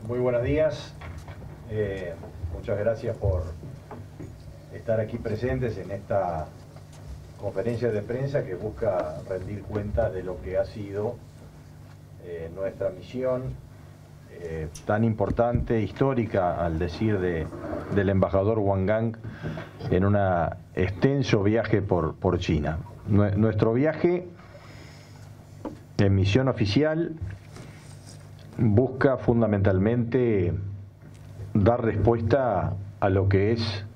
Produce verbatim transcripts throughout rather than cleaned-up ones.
Muy buenos días. Eh, muchas gracias por estar aquí presentes en esta conferencia de prensa que busca rendir cuenta de lo que ha sido eh, nuestra misión eh, tan importante, histórica, al decir de, del embajador Wang Gang, en un extenso viaje por, por China. Nuestro viaje en misión oficial busca fundamentalmente dar respuesta a lo que es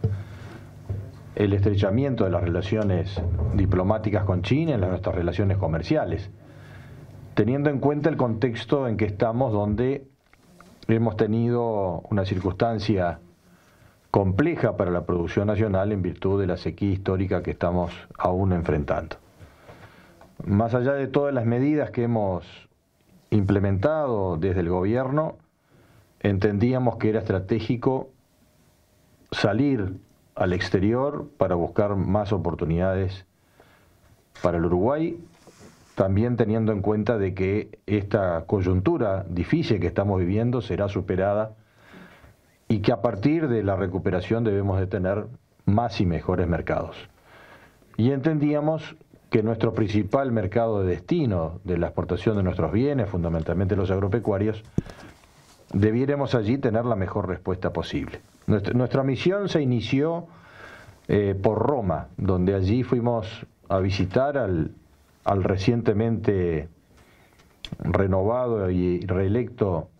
el estrechamiento de las relaciones diplomáticas con China en nuestras relaciones comerciales, teniendo en cuenta el contexto en que estamos, donde hemos tenido una circunstancia compleja para la producción nacional en virtud de la sequía histórica que estamos aún enfrentando. Más allá de todas las medidas que hemos implementado desde el gobierno, entendíamos que era estratégico salir al exterior para buscar más oportunidades para el Uruguay, también teniendo en cuenta de que esta coyuntura difícil que estamos viviendo será superada y que a partir de la recuperación debemos de tener más y mejores mercados. Y entendíamos que nuestro principal mercado de destino de la exportación de nuestros bienes, fundamentalmente los agropecuarios, debiéramos allí tener la mejor respuesta posible. Nuestra, nuestra misión se inició eh, por Roma, donde allí fuimos a visitar al, al recientemente renovado y reelecto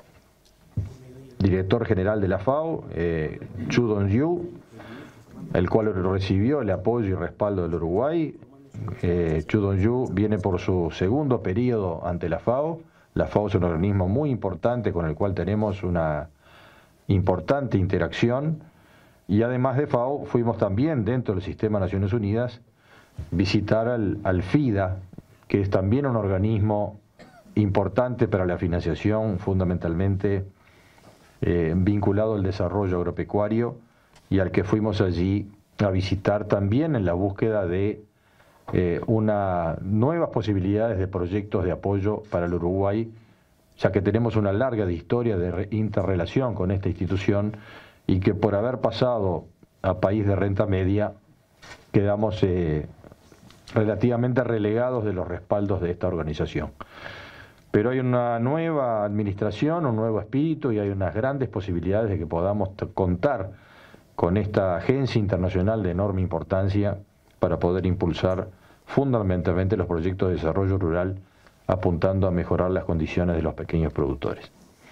director general de la FAO, eh, Zhu Dongyu, el cual recibió el apoyo y respaldo del Uruguay. Eh, Zhu Dongyu viene por su segundo periodo ante la FAO. La FAO es un organismo muy importante con el cual tenemos una importante interacción, y además de FAO fuimos también dentro del sistema de Naciones Unidas visitar al, al FIDA, que es también un organismo importante para la financiación, fundamentalmente eh, vinculado al desarrollo agropecuario, y al que fuimos allí a visitar también en la búsqueda de Eh, una, nuevas posibilidades de proyectos de apoyo para el Uruguay, ya que tenemos una larga historia de interrelación con esta institución y que por haber pasado a país de renta media quedamos eh, relativamente relegados de los respaldos de esta organización. Pero hay una nueva administración, un nuevo espíritu, y hay unas grandes posibilidades de que podamos contar con esta agencia internacional de enorme importancia para poder impulsar fundamentalmente los proyectos de desarrollo rural, apuntando a mejorar las condiciones de los pequeños productores.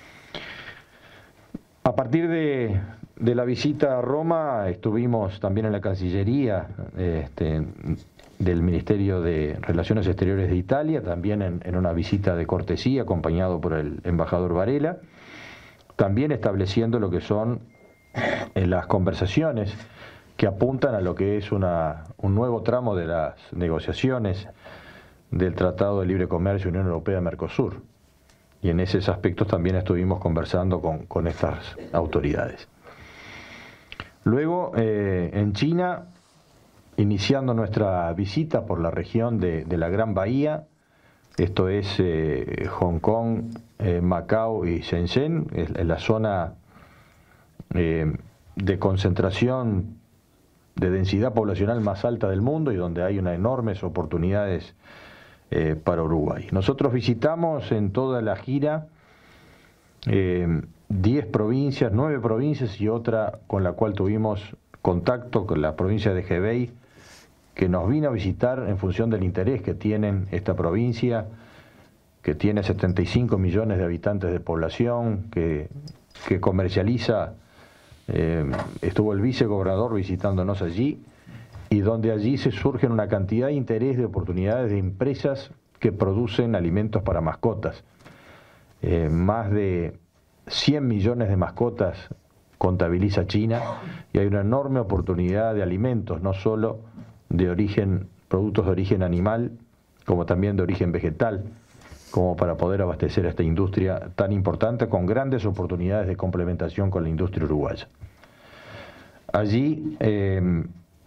A partir de, de la visita a Roma, estuvimos también en la Cancillería este, del Ministerio de Relaciones Exteriores de Italia, también en, en una visita de cortesía acompañado por el embajador Varela, también estableciendo lo que son eh, las conversaciones que apuntan a lo que es una, un nuevo tramo de las negociaciones del Tratado de Libre Comercio Unión Europea-Mercosur. Y en esos aspectos también estuvimos conversando con, con estas autoridades. Luego, eh, en China, iniciando nuestra visita por la región de, de la Gran Bahía, esto es eh, Hong Kong, eh, Macao y Shenzhen, es, es la zona eh, de concentración de densidad poblacional más alta del mundo y donde hay unas enormes oportunidades eh, para Uruguay. Nosotros visitamos en toda la gira eh, diez provincias, nueve provincias y otra con la cual tuvimos contacto, con la provincia de Hebei, que nos vino a visitar en función del interés que tienen esta provincia, que tiene setenta y cinco millones de habitantes de población, que, que comercializa. Eh, estuvo el vicegobernador visitándonos allí, y donde allí se surgen una cantidad de interés, de oportunidades de empresas que producen alimentos para mascotas. Eh, más de cien millones de mascotas contabiliza China, y hay una enorme oportunidad de alimentos, no solo de origen, productos de origen animal, como también de origen vegetal, como para poder abastecer a esta industria tan importante, con grandes oportunidades de complementación con la industria uruguaya. Allí eh,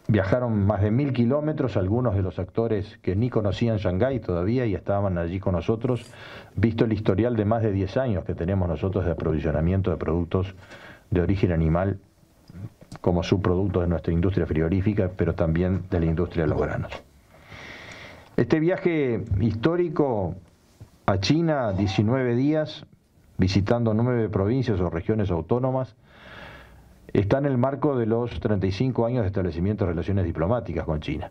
Viajaron más de mil kilómetros, algunos de los actores que ni conocían Shanghái todavía y estaban allí con nosotros, visto el historial de más de diez años que tenemos nosotros de aprovisionamiento de productos de origen animal como subproductos de nuestra industria frigorífica, pero también de la industria de los granos. Este viaje histórico a China, diecinueve días, visitando nueve provincias o regiones autónomas, está en el marco de los treinta y cinco años de establecimiento de relaciones diplomáticas con China.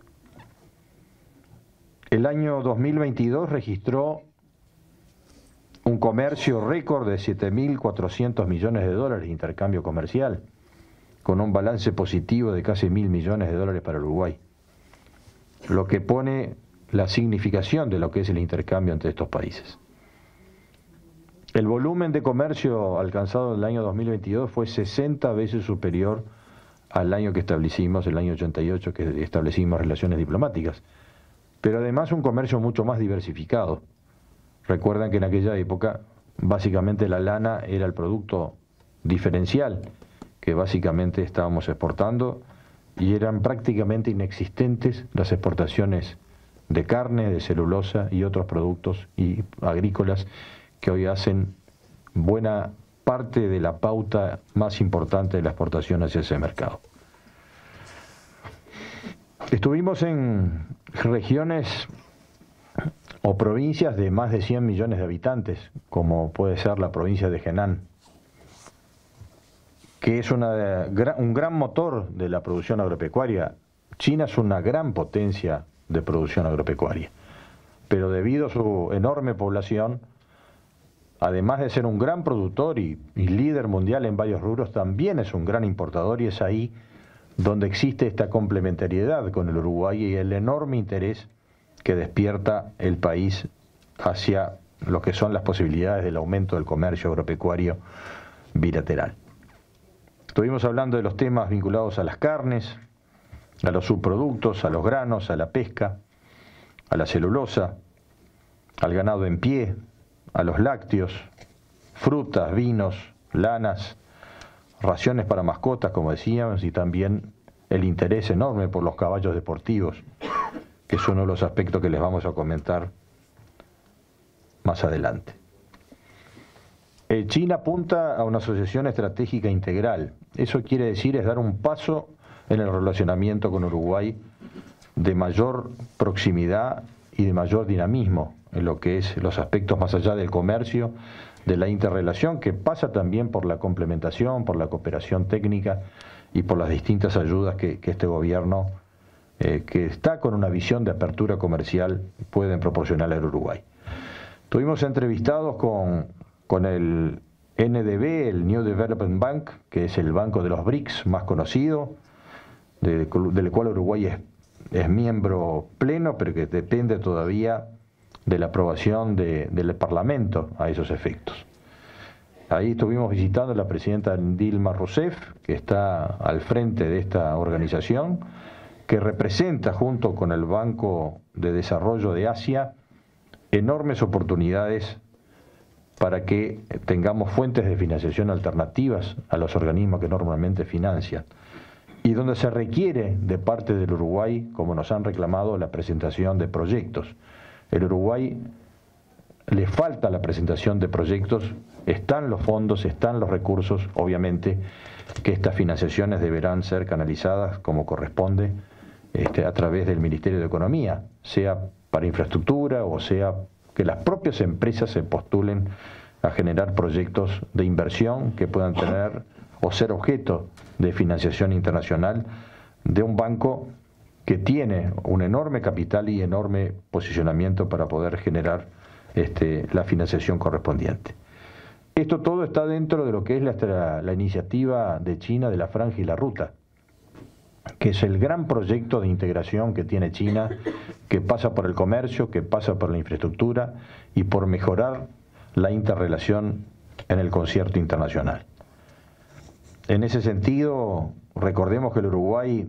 El año dos mil veintidós registró un comercio récord de siete mil cuatrocientos millones de dólares de intercambio comercial, con un balance positivo de casi mil millones de dólares para Uruguay, lo que pone la significación de lo que es el intercambio entre estos países. El volumen de comercio alcanzado en el año dos mil veintidós fue sesenta veces superior al año que establecimos, el año ochenta y ocho, que establecimos relaciones diplomáticas, pero además un comercio mucho más diversificado. Recuerdan que en aquella época básicamente la lana era el producto diferencial que básicamente estábamos exportando y eran prácticamente inexistentes las exportaciones de carne, de celulosa y otros productos y agrícolas que hoy hacen buena parte de la pauta más importante de la exportación hacia ese mercado. Estuvimos en regiones o provincias de más de cien millones de habitantes, como puede ser la provincia de Henan, que es una, un gran motor de la producción agropecuaria. China es una gran potencia de producción agropecuaria, pero debido a su enorme población, además de ser un gran productor y, y líder mundial en varios rubros, también es un gran importador, y es ahí donde existe esta complementariedad con el Uruguay y el enorme interés que despierta el país hacia lo que son las posibilidades del aumento del comercio agropecuario bilateral. Estuvimos hablando de los temas vinculados a las carnes, a los subproductos, a los granos, a la pesca, a la celulosa, al ganado en pie, a los lácteos, frutas, vinos, lanas, raciones para mascotas, como decíamos, y también el interés enorme por los caballos deportivos, que es uno de los aspectos que les vamos a comentar más adelante. Eh, China apunta a una asociación estratégica integral. Eso quiere decir es dar un paso en el relacionamiento con Uruguay de mayor proximidad y de mayor dinamismo en lo que es los aspectos más allá del comercio, de la interrelación, que pasa también por la complementación, por la cooperación técnica y por las distintas ayudas que, que este gobierno, eh, que está con una visión de apertura comercial, pueden proporcionar al Uruguay. Estuvimos entrevistados con, con el N D B, el New Development Bank, que es el banco de los B R I C S más conocido, de, del cual Uruguay es, es miembro pleno, pero que depende todavía de la aprobación de, del Parlamento a esos efectos. Ahí estuvimos visitando a la presidenta Dilma Rousseff, que está al frente de esta organización, que representa junto con el Banco de Desarrollo de Asia enormes oportunidades para que tengamos fuentes de financiación alternativas a los organismos que normalmente financian, y donde se requiere de parte del Uruguay, como nos han reclamado, la presentación de proyectos. El Uruguay le falta la presentación de proyectos, están los fondos, están los recursos, obviamente que estas financiaciones deberán ser canalizadas como corresponde este, a través del Ministerio de Economía, sea para infraestructura o sea que las propias empresas se postulen a generar proyectos de inversión que puedan tener o ser objeto de financiación internacional de un banco que tiene un enorme capital y enorme posicionamiento para poder generar este, la financiación correspondiente. Esto todo está dentro de lo que es la, la iniciativa de China de la Franja y la Ruta, que es el gran proyecto de integración que tiene China, que pasa por el comercio, que pasa por la infraestructura y por mejorar la interrelación en el concierto internacional. En ese sentido, recordemos que el Uruguay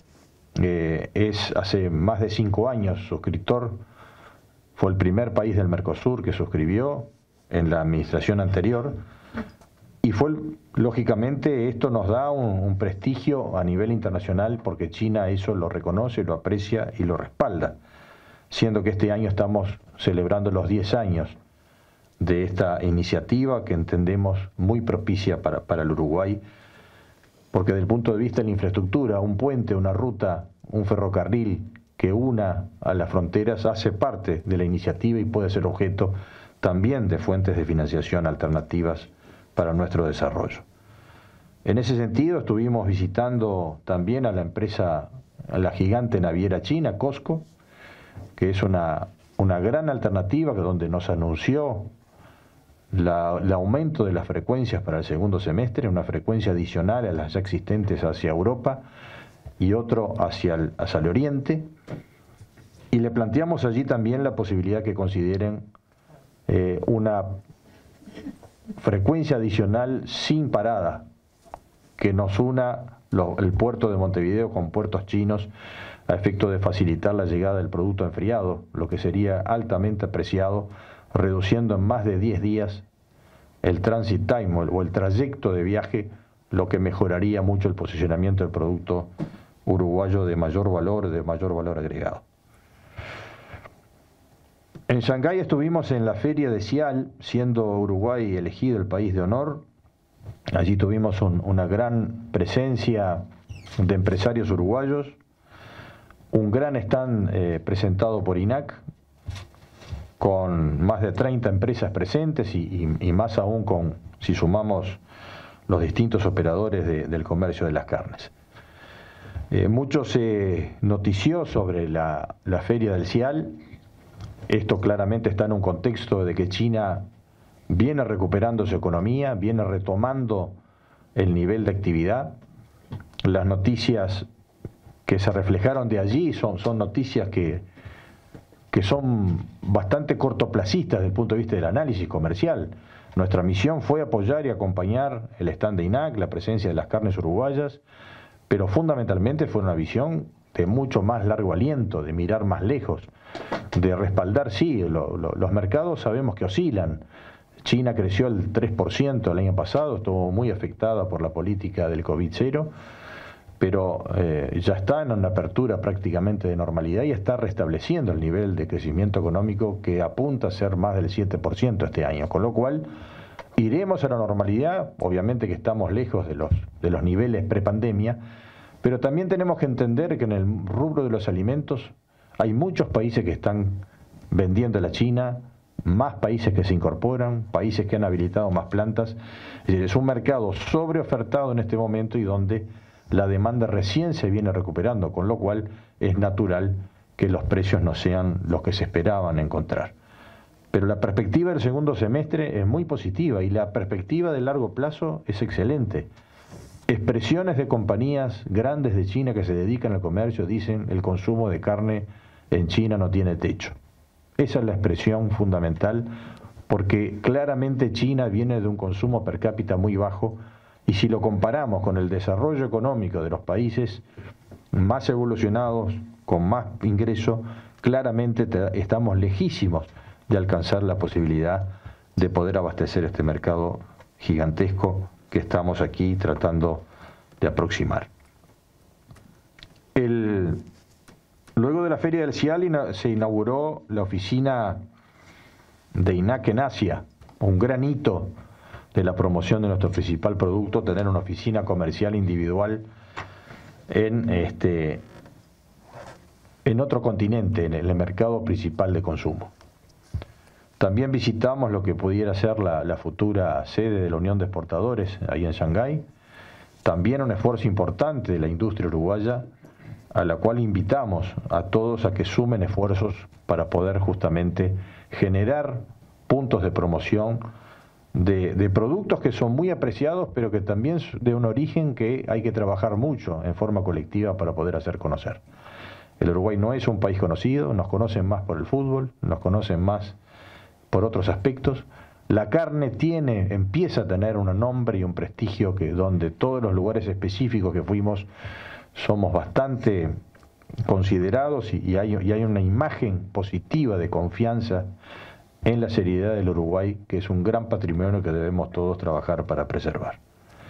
eh, es hace más de cinco años suscriptor, fue el primer país del Mercosur que suscribió en la administración anterior, y y fue, lógicamente, esto nos da un, un prestigio a nivel internacional porque China eso lo reconoce, lo aprecia y lo respalda, siendo que este año estamos celebrando los diez años de esta iniciativa que entendemos muy propicia para, para el Uruguay, porque desde el punto de vista de la infraestructura, un puente, una ruta, un ferrocarril que una a las fronteras hace parte de la iniciativa y puede ser objeto también de fuentes de financiación alternativas para nuestro desarrollo. En ese sentido estuvimos visitando también a la empresa, a la gigante naviera china, COSCO, que es una, una gran alternativa que donde nos anunció la, el aumento de las frecuencias para el segundo semestre, una frecuencia adicional a las ya existentes hacia Europa y otro hacia el, hacia el Oriente, y le planteamos allí también la posibilidad que consideren eh, una frecuencia adicional sin parada que nos una lo, el puerto de Montevideo con puertos chinos a efecto de facilitar la llegada del producto enfriado, lo que sería altamente apreciado, reduciendo en más de diez días el transit time o el trayecto de viaje, lo que mejoraría mucho el posicionamiento del producto uruguayo de mayor valor, de mayor valor agregado. En Shanghái estuvimos en la feria de Cial, siendo Uruguay elegido el país de honor. Allí tuvimos un, una gran presencia de empresarios uruguayos, un gran stand eh, presentado por I N A C, con más de treinta empresas presentes y, y, y más aún con, si sumamos los distintos operadores de, del comercio de las carnes. Eh, mucho se notició sobre la, la feria del Cial. Esto claramente está en un contexto de que China viene recuperando su economía, viene retomando el nivel de actividad. Las noticias que se reflejaron de allí son, son noticias que, que son bastante cortoplacistas desde el punto de vista del análisis comercial. Nuestra misión fue apoyar y acompañar el stand de I N A C, la presencia de las carnes uruguayas, pero fundamentalmente fue una visión de mucho más largo aliento, de mirar más lejos, de respaldar, sí, lo, lo, los mercados sabemos que oscilan. China creció el tres por ciento el año pasado, estuvo muy afectada por la política del COVID cero, pero eh, ya está en una apertura prácticamente de normalidad y está restableciendo el nivel de crecimiento económico que apunta a ser más del siete por ciento este año, con lo cual iremos a la normalidad. Obviamente que estamos lejos de los, de los niveles prepandemia, pero también tenemos que entender que en el rubro de los alimentos hay muchos países que están vendiendo a la China, más países que se incorporan, países que han habilitado más plantas. Es decir, es un mercado sobreofertado en este momento y donde la demanda recién se viene recuperando, con lo cual es natural que los precios no sean los que se esperaban encontrar. Pero la perspectiva del segundo semestre es muy positiva y la perspectiva de largo plazo es excelente. Expresiones de compañías grandes de China que se dedican al comercio dicen el consumo de carne en China no tiene techo. Esa es la expresión fundamental, porque claramente China viene de un consumo per cápita muy bajo, y si lo comparamos con el desarrollo económico de los países más evolucionados, con más ingreso, claramente estamos lejísimos de alcanzar la posibilidad de poder abastecer este mercado gigantesco que estamos aquí tratando de aproximar. El, luego de la Feria del Cial se inauguró la oficina de I N A C en Asia, un gran hito de la promoción de nuestro principal producto, tener una oficina comercial individual en, este, en otro continente, en el mercado principal de consumo. También visitamos lo que pudiera ser la, la futura sede de la Unión de Exportadores ahí en Shanghái. También un esfuerzo importante de la industria uruguaya, a la cual invitamos a todos a que sumen esfuerzos para poder justamente generar puntos de promoción de, de productos que son muy apreciados, pero que también de un origen que hay que trabajar mucho en forma colectiva para poder hacer conocer. El Uruguay no es un país conocido, nos conocen más por el fútbol, nos conocen más por otros aspectos. La carne tiene, empieza a tener un nombre y un prestigio que donde todos los lugares específicos que fuimos somos bastante considerados y, y, hay, y hay una imagen positiva de confianza en la seriedad del Uruguay, que es un gran patrimonio que debemos todos trabajar para preservar.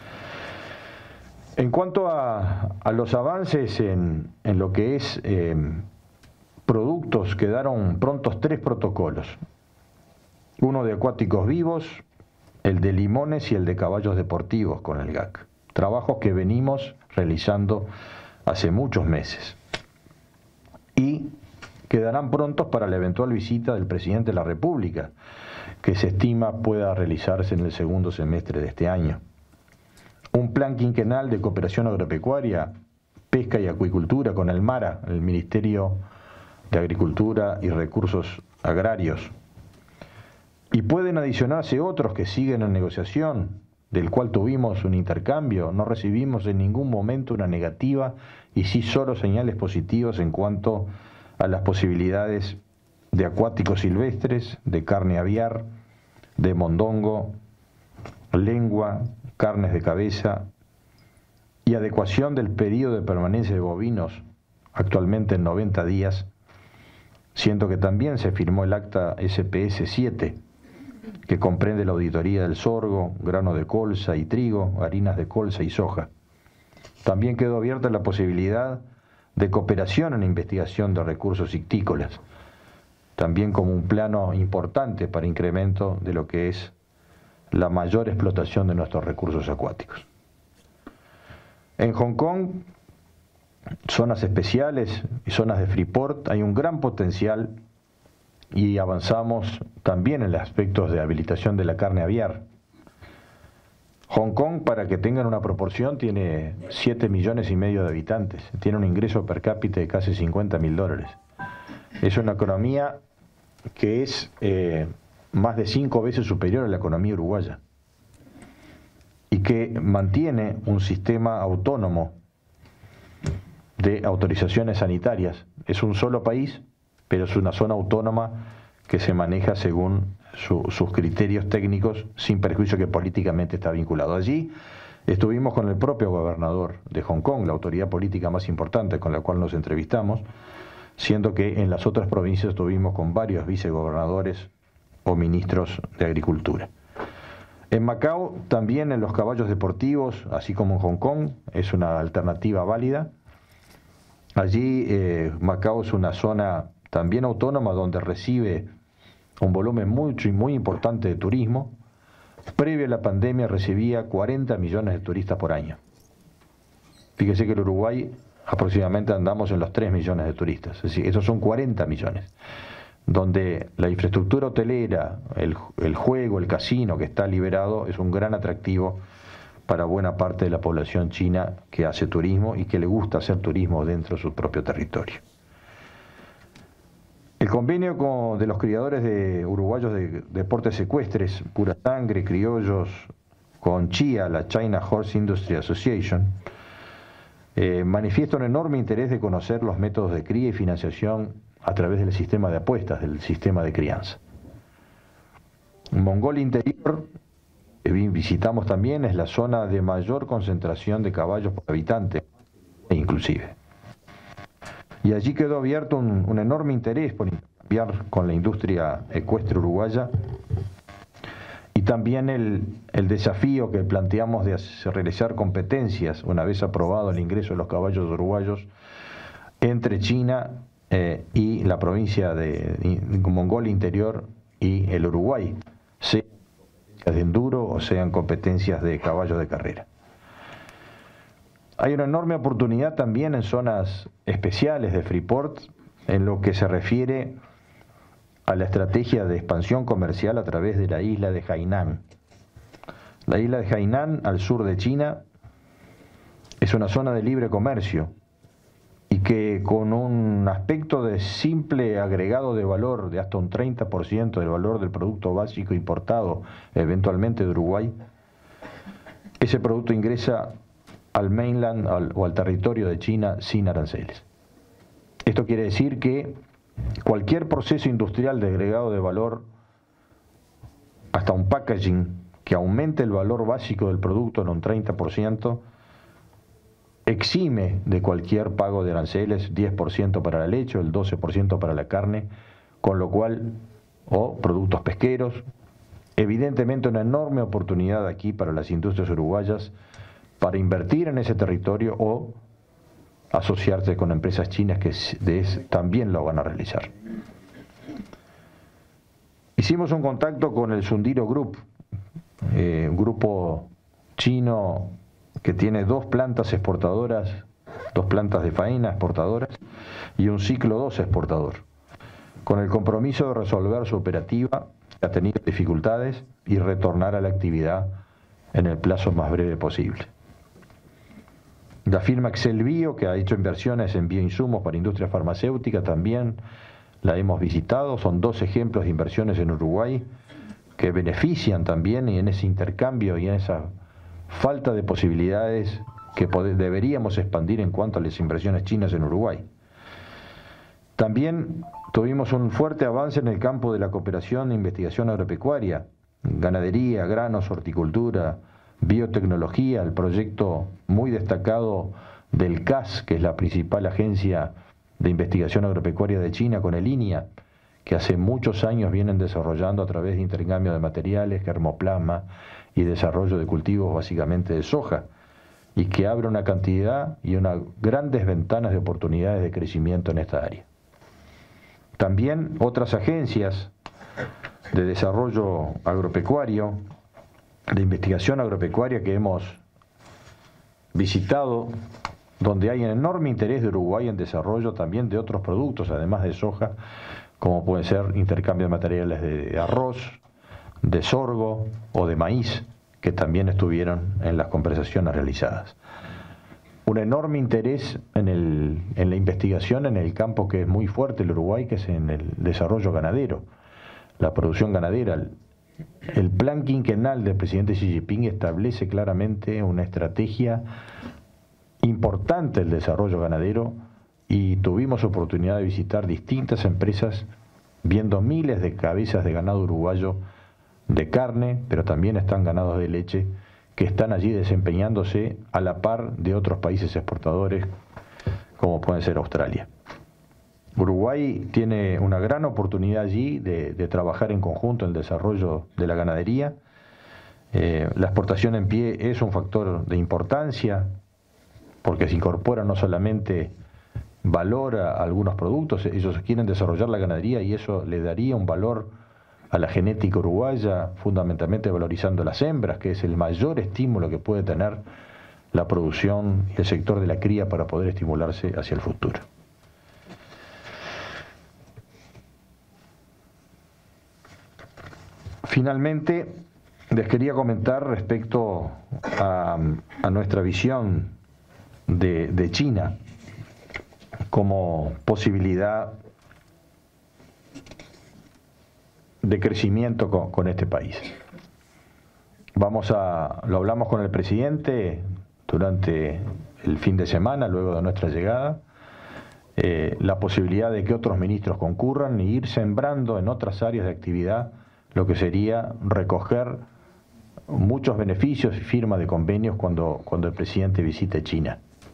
En cuanto a, a los avances en, en lo que es eh, productos, quedaron prontos tres protocolos. Uno de acuáticos vivos, el de limones y el de caballos deportivos con el G A C. Trabajos que venimos realizando hace muchos meses. Y quedarán prontos para la eventual visita del presidente de la República, que se estima pueda realizarse en el segundo semestre de este año. Un plan quinquenal de cooperación agropecuaria, pesca y acuicultura con el MARA, el Ministerio de Agricultura y Recursos Agrarios. Y pueden adicionarse otros que siguen en negociación, del cual tuvimos un intercambio. No recibimos en ningún momento una negativa y sí solo señales positivas en cuanto a las posibilidades de acuáticos silvestres, de carne aviar, de mondongo, lengua, carnes de cabeza y adecuación del periodo de permanencia de bovinos, actualmente en noventa días, siendo que también se firmó el acta S P S siete, que comprende la auditoría del sorgo, grano de colza y trigo, harinas de colza y soja. También quedó abierta la posibilidad de cooperación en la investigación de recursos ictícolas, también como un plano importante para incremento de lo que es la mayor explotación de nuestros recursos acuáticos. En Hong Kong, zonas especiales y zonas de Freeport, hay un gran potencial y avanzamos también en los aspectos de habilitación de la carne aviar. Hong Kong, para que tengan una proporción, tiene siete millones y medio de habitantes, tiene un ingreso per cápita de casi cincuenta mil dólares. Es una economía que es eh, más de cinco veces superior a la economía uruguaya y que mantiene un sistema autónomo de autorizaciones sanitarias. Es un solo país, pero es una zona autónoma que se maneja según su, sus criterios técnicos, sin perjuicio que políticamente está vinculado. Allí estuvimos con el propio gobernador de Hong Kong, la autoridad política más importante con la cual nos entrevistamos, siendo que en las otras provincias estuvimos con varios vicegobernadores o ministros de Agricultura. En Macao, también en los caballos deportivos, así como en Hong Kong, es una alternativa válida. Allí eh, Macao es una zona también autónoma donde recibe un volumen mucho y muy importante de turismo. Previo a la pandemia recibía cuarenta millones de turistas por año. Fíjese que el Uruguay aproximadamente andamos en los tres millones de turistas, es decir, esos son cuarenta millones, donde la infraestructura hotelera, el, el juego, el casino que está liberado es un gran atractivo para buena parte de la población china que hace turismo y que le gusta hacer turismo dentro de su propio territorio. El convenio con, de los criadores de uruguayos de deportes secuestres, Pura Sangre, Criollos, con CHIA, la China Horse Industry Association, eh, manifiesta un enorme interés de conocer los métodos de cría y financiación a través del sistema de apuestas, del sistema de crianza. Mongolia Interior, que visitamos también, es la zona de mayor concentración de caballos por habitante, inclusive. Y allí quedó abierto un, un enorme interés por intercambiar con la industria ecuestre uruguaya y también el, el desafío que planteamos de hacer, realizar competencias, una vez aprobado el ingreso de los caballos uruguayos, entre China eh, y la provincia de, de Mongolia Interior y el Uruguay, sean competencias de enduro o sean competencias de caballos de carrera. Hay una enorme oportunidad también en zonas especiales de Freeport en lo que se refiere a la estrategia de expansión comercial a través de la isla de Hainan. La isla de Hainan, al sur de China, es una zona de libre comercio y que con un aspecto de simple agregado de valor de hasta un treinta por ciento del valor del producto básico importado eventualmente de Uruguay, ese producto ingresa al mainland al, o al territorio de China sin aranceles. Esto quiere decir que cualquier proceso industrial de agregado de valor, hasta un packaging que aumente el valor básico del producto en un treinta por ciento, exime de cualquier pago de aranceles, diez por ciento para la leche o el doce por ciento para la carne, con lo cual o productos pesqueros. Evidentemente una enorme oportunidad aquí para las industrias uruguayas para invertir en ese territorio o asociarse con empresas chinas que de ese también lo van a realizar. Hicimos un contacto con el Sundiro Group, eh, un grupo chino que tiene dos plantas exportadoras, dos plantas de faena exportadoras y un ciclo dos exportador, con el compromiso de resolver su operativa, que ha tenido dificultades, y retornar a la actividad en el plazo más breve posible. La firma Excel Bio, que ha hecho inversiones en bioinsumos para industria farmacéutica, también la hemos visitado. Son dos ejemplos de inversiones en Uruguay que benefician también, y en ese intercambio y en esa falta de posibilidades que deberíamos expandir en cuanto a las inversiones chinas en Uruguay. También tuvimos un fuerte avance en el campo de la cooperación e investigación agropecuaria, ganadería, granos, horticultura, biotecnología, el proyecto muy destacado del C A S, que es la principal agencia de investigación agropecuaria de China, con el I N I A, que hace muchos años vienen desarrollando a través de intercambio de materiales, germoplasma y desarrollo de cultivos básicamente de soja, y que abre una cantidad y unas grandes ventanas de oportunidades de crecimiento en esta área. También otras agencias de desarrollo agropecuario, de investigación agropecuaria que hemos visitado, donde hay un enorme interés de Uruguay en desarrollo también de otros productos, además de soja, como pueden ser intercambio de materiales de arroz, de sorgo o de maíz, que también estuvieron en las conversaciones realizadas. Un enorme interés en, el, en la investigación en el campo que es muy fuerte el Uruguay, que es en el desarrollo ganadero, la producción ganadera. El, el plan quinquenal del presidente Xi Jinping establece claramente una estrategia importante del desarrollo ganadero, y tuvimos oportunidad de visitar distintas empresas viendo miles de cabezas de ganado uruguayo de carne, pero también están ganados de leche, que están allí desempeñándose a la par de otros países exportadores, como pueden ser Australia. Uruguay tiene una gran oportunidad allí de, de trabajar en conjunto en el desarrollo de la ganadería. Eh, la exportación en pie es un factor de importancia, porque se incorpora no solamente valor a algunos productos, ellos quieren desarrollar la ganadería y eso le daría un valor a la genética uruguaya, fundamentalmente valorizando las hembras, que es el mayor estímulo que puede tener la producción y el sector de la cría para poder estimularse hacia el futuro. Finalmente, les quería comentar respecto a, a nuestra visión de, de China como posibilidad de crecimiento con, con este país. Vamos a, lo hablamos con el presidente durante el fin de semana, luego de nuestra llegada, eh, la posibilidad de que otros ministros concurran y ir sembrando en otras áreas de actividad lo que sería recoger muchos beneficios y firma de convenios cuando, cuando el presidente visite China.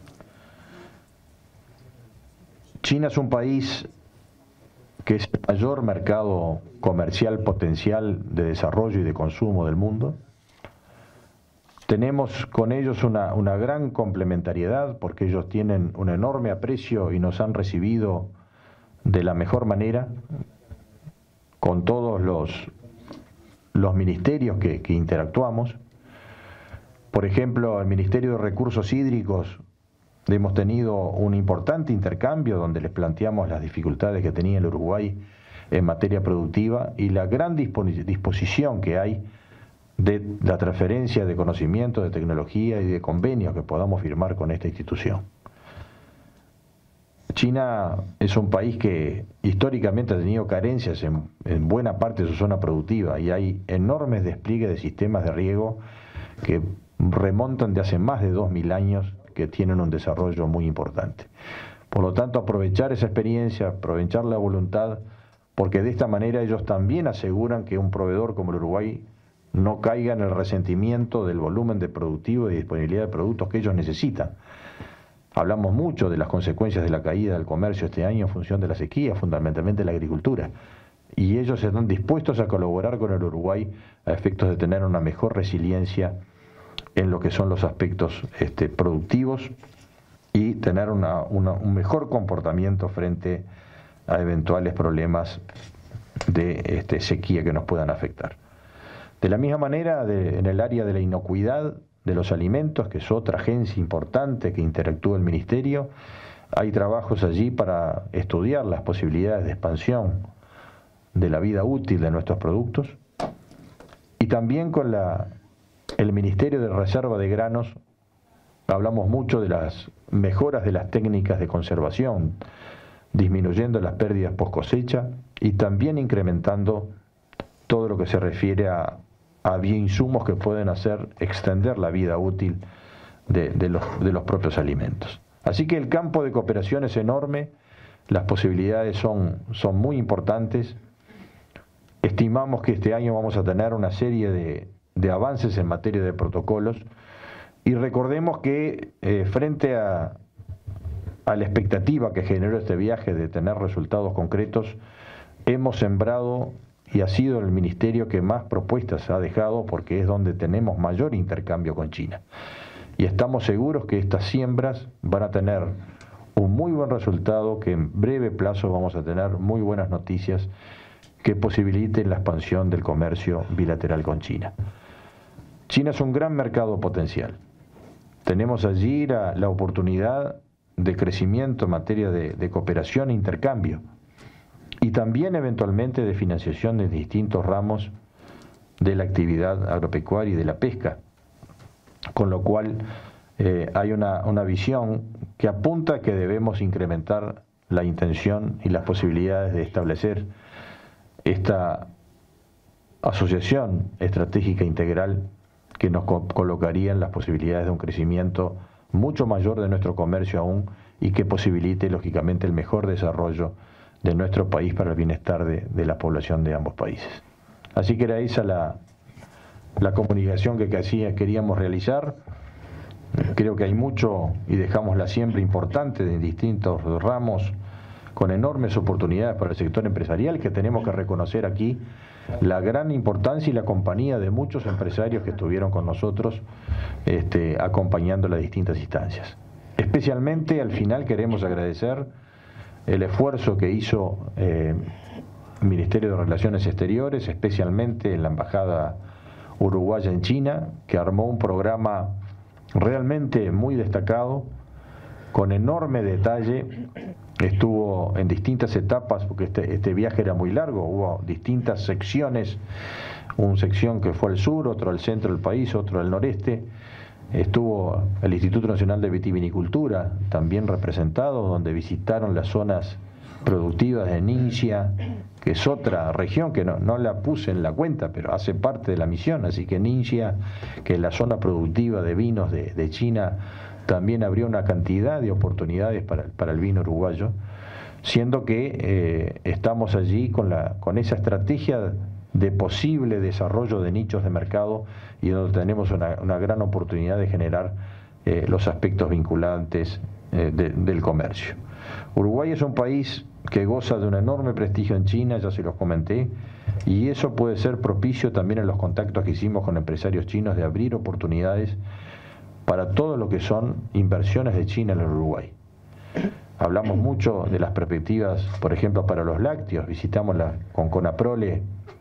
China es un país que es el mayor mercado comercial potencial de desarrollo y de consumo del mundo. Tenemos con ellos una, una gran complementariedad, porque ellos tienen un enorme aprecio y nos han recibido de la mejor manera, con todos los, los ministerios que, que interactuamos. Por ejemplo, el Ministerio de Recursos Hídricos, hemos tenido un importante intercambio donde les planteamos las dificultades que tenía el Uruguay en materia productiva y la gran disposición que hay de la transferencia de conocimiento, de tecnología y de convenios que podamos firmar con esta institución. China es un país que históricamente ha tenido carencias en, en buena parte de su zona productiva, y hay enormes despliegues de sistemas de riego que remontan de hace más de dos mil años, que tienen un desarrollo muy importante. Por lo tanto, aprovechar esa experiencia, aprovechar la voluntad, porque de esta manera ellos también aseguran que un proveedor como el Uruguay no caiga en el resentimiento del volumen de productivo y disponibilidad de productos que ellos necesitan. Hablamos mucho de las consecuencias de la caída del comercio este año en función de la sequía, fundamentalmente la agricultura, y ellos están dispuestos a colaborar con el Uruguay a efectos de tener una mejor resiliencia en lo que son los aspectos este, productivos y tener una, una, un mejor comportamiento frente a eventuales problemas de este, sequía que nos puedan afectar. De la misma manera, de, en el área de la inocuidad de los alimentos, que es otra agencia importante que interactúa el Ministerio, hay trabajos allí para estudiar las posibilidades de expansión de la vida útil de nuestros productos, y también con la, el Ministerio de Reserva de Granos hablamos mucho de las mejoras de las técnicas de conservación, disminuyendo las pérdidas post cosecha y también incrementando todo lo que se refiere a, a bioinsumos que pueden hacer extender la vida útil de, de, los, de los propios alimentos. Así que el campo de cooperación es enorme, las posibilidades son, son muy importantes. Estimamos que este año vamos a tener una serie de, de avances en materia de protocolos, y recordemos que eh, frente a, a la expectativa que generó este viaje de tener resultados concretos, hemos sembrado y ha sido el ministerio que más propuestas ha dejado, porque es donde tenemos mayor intercambio con China. Y estamos seguros que estas siembras van a tener un muy buen resultado, que en breve plazo vamos a tener muy buenas noticias que posibiliten la expansión del comercio bilateral con China. China es un gran mercado potencial. Tenemos allí la, la oportunidad de crecimiento en materia de, de cooperación e intercambio, y también eventualmente de financiación de distintos ramos de la actividad agropecuaria y de la pesca, con lo cual eh, hay una, una visión que apunta a que debemos incrementar la intención y las posibilidades de establecer esta asociación estratégica integral que nos co- colocaría en las posibilidades de un crecimiento mucho mayor de nuestro comercio aún, y que posibilite lógicamente el mejor desarrollo de nuestro país para el bienestar de, de la población de ambos países. Así que era esa la, la comunicación que, que hacía, queríamos realizar. Creo que hay mucho, y dejamos la siembra importante de distintos ramos con enormes oportunidades para el sector empresarial, que tenemos que reconocer aquí la gran importancia y la compañía de muchos empresarios que estuvieron con nosotros este, acompañando las distintas instancias. Especialmente al final queremos agradecer el esfuerzo que hizo eh, el Ministerio de Relaciones Exteriores, especialmente en la Embajada Uruguaya en China, que armó un programa realmente muy destacado, con enorme detalle. Estuvo en distintas etapas, porque este, este viaje era muy largo, hubo distintas secciones, una sección que fue al sur, otro al centro del país, otro al noreste. Estuvo el Instituto Nacional de Vitivinicultura también representado, donde visitaron las zonas productivas de Ningxia, que es otra región que no, no la puse en la cuenta, pero hace parte de la misión. Así que Ningxia, que es la zona productiva de vinos de, de China, también abrió una cantidad de oportunidades para, para el vino uruguayo, siendo que eh, estamos allí con, la, con esa estrategia de posible desarrollo de nichos de mercado, y donde tenemos una, una gran oportunidad de generar eh, los aspectos vinculantes eh, de, del comercio. Uruguay es un país que goza de un enorme prestigio en China, ya se los comenté, y eso puede ser propicio también en los contactos que hicimos con empresarios chinos de abrir oportunidades para todo lo que son inversiones de China en el Uruguay. Hablamos mucho de las perspectivas, por ejemplo, para los lácteos. Visitamos la, con Conaprole,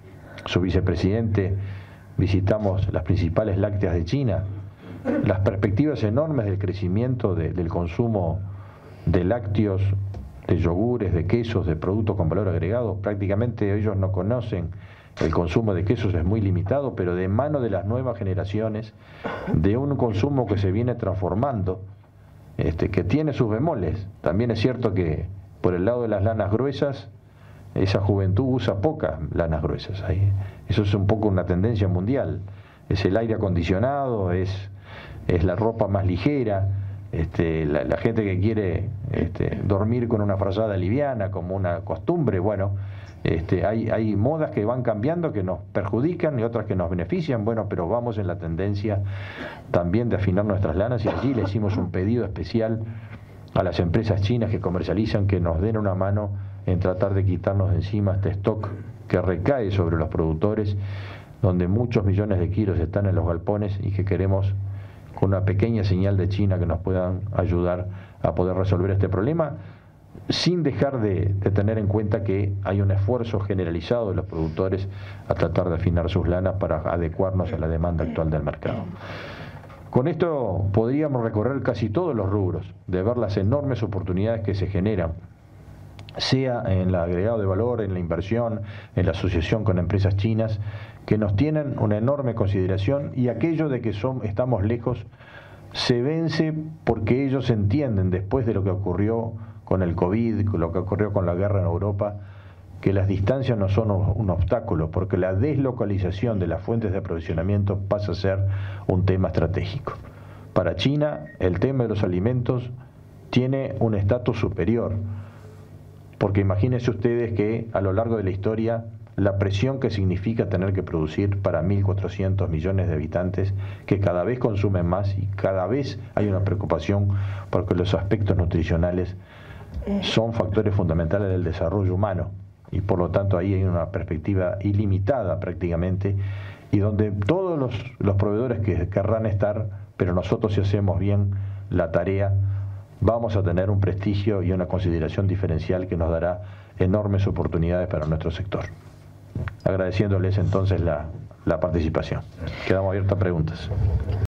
su vicepresidente, visitamos las principales lácteas de China. Las perspectivas enormes del crecimiento de, del consumo de lácteos, de yogures, de quesos, de productos con valor agregado. Prácticamente ellos no conocen, el consumo de quesos es muy limitado, pero de mano de las nuevas generaciones, de un consumo que se viene transformando, este, que tiene sus bemoles. También es cierto que por el lado de las lanas gruesas, esa juventud usa pocas lanas gruesas. Ahí. Eso es un poco una tendencia mundial. Es el aire acondicionado, es, es la ropa más ligera, este, la, la gente que quiere este, dormir con una frazada liviana como una costumbre. Bueno, Este, hay, hay modas que van cambiando, que nos perjudican, y otras que nos benefician. Bueno, pero vamos en la tendencia también de afinar nuestras lanas, y allí le hicimos un pedido especial a las empresas chinas que comercializan, que nos den una mano en tratar de quitarnos de encima este stock que recae sobre los productores, donde muchos millones de kilos están en los galpones y que queremos con una pequeña señal de China que nos puedan ayudar a poder resolver este problema, sin dejar de, de tener en cuenta que hay un esfuerzo generalizado de los productores a tratar de afinar sus lanas para adecuarnos a la demanda actual del mercado. Con esto podríamos recorrer casi todos los rubros, de ver las enormes oportunidades que se generan, sea en el agregado de valor, en la inversión, en la asociación con empresas chinas, que nos tienen una enorme consideración, y aquello de que son, estamos lejos se vence porque ellos entienden, después de lo que ocurrió con el COVID, con lo que ocurrió con la guerra en Europa, que las distancias no son un obstáculo, porque la deslocalización de las fuentes de aprovisionamiento pasa a ser un tema estratégico. Para China, el tema de los alimentos tiene un estatus superior, porque imagínense ustedes que a lo largo de la historia, la presión que significa tener que producir para mil cuatrocientos millones de habitantes, que cada vez consumen más y cada vez hay una preocupación porque los aspectos nutricionales son factores fundamentales del desarrollo humano, y por lo tanto ahí hay una perspectiva ilimitada prácticamente, y donde todos los, los proveedores que querrán estar, pero nosotros, si hacemos bien la tarea, vamos a tener un prestigio y una consideración diferencial que nos dará enormes oportunidades para nuestro sector. Agradeciéndoles entonces la, la participación. Quedamos abiertos a preguntas.